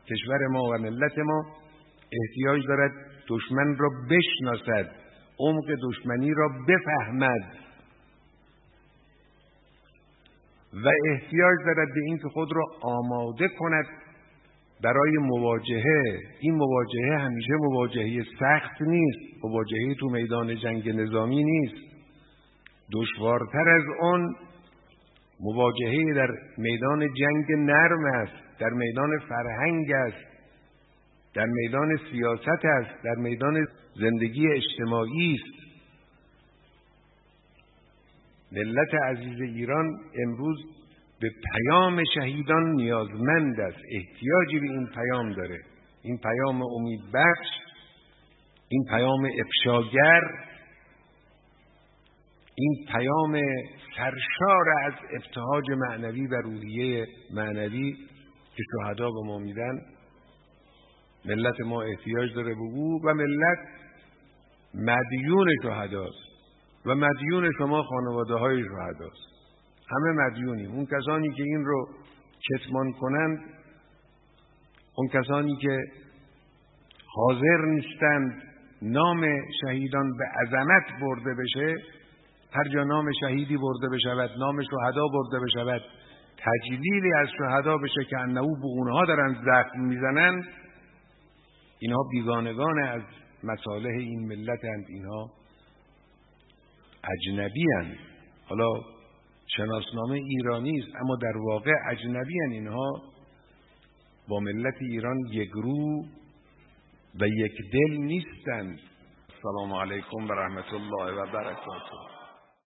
کشور ما و ملت ما احتیاج دارد دشمن را بشناسد، عمق دشمنی را بفهمد و احتیاج دارد به این که خود را آماده کند برای مواجهه. این مواجهه همیشه مواجهه سخت نیست، مواجهه تو میدان جنگ نظامی نیست. دشوارتر از اون مواجهه در میدان جنگ نرم است، در میدان فرهنگ است، در میدان سیاست است، در میدان زندگی اجتماعی است. ملت عزیز ایران امروز به پیام شهیدان نیازمند است، احتیاجی به این پیام داره. این پیام امیدبخش، این پیام افشاگر، این پیام سرشار از ابتهاج معنوی و روحیه معنوی که شهدا به ما میدن، ملت ما احتیاج داره به او و ملت مدیون شهداست و مدیون شما خانواده های شهداست. همه مدیونیم. اون کسانی که این رو کتمان کنند، اون کسانی که حاضر نیستند نام شهیدان به عظمت برده بشه، هر جا نام شهیدی برده بشود، نام شهدا برده بشود، تجلیلی از شهدا بشه که انه به اونها دارن زخم میزنند، اینها بیگانگان از مصالح این ملتند، اینها اجنبی هستند. حالا شناسنامه ایرانی است اما در واقع اجنبی هستند. اینها با ملت ایران یک رو و یک دل نیستند. السلام علیکم و رحمت الله و برکاته.